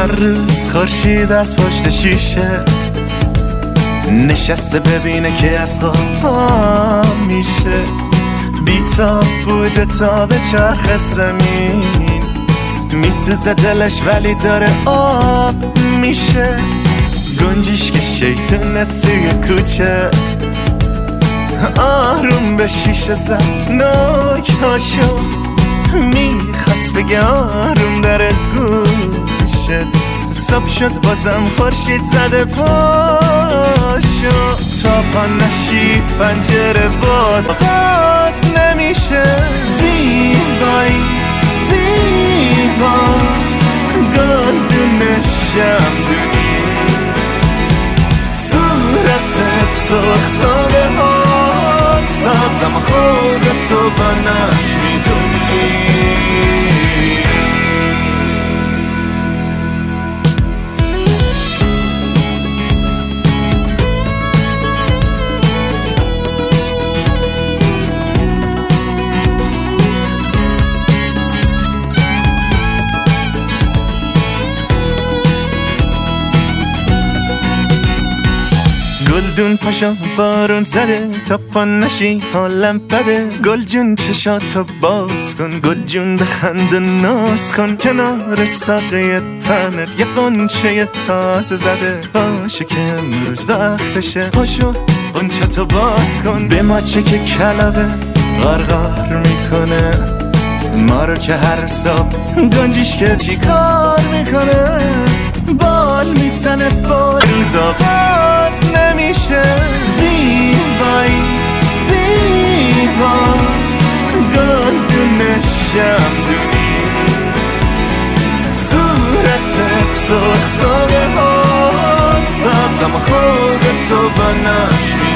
هر روز خورشید از پشت شیشه نشسته ببینه که از خواب میشه، بی‌تاب بوده تا به چرخ زمین، میسوزه دلش ولی داره آب میشه. گنجیش که شیطونه توی کوچه آروم به شیشه زد ناکاشو، میخواست بگه آروم داره گوشت. صبح شد بازم خورشید زده پاشو، تا پا نشی پنجره باز نمیشه. زیبایی زیبا گلدون شمدونی، صورتت سرخ ساله ها سبز، اما خودتو بنش میدونی. گلدون پاشو بارون زده، تا پا نشی حالم بده. گل جون چشاتو باز کن، گل جون بخند و ناز کن. کنار ساقه تنت یه قنچه تازه زده، باشه که امروز وقتشه. پاشو قنچتو باز کن، به ماچه که کلاغه غرغر میکنه. ما رو که هر صبح گنجیش که چی کار میکنه، بال میزنه با روزا باز نمیشه. زیبایی زیبا گلدون شمدونی، صورتت سرخ ساله ها سبز، اما خودتو بنش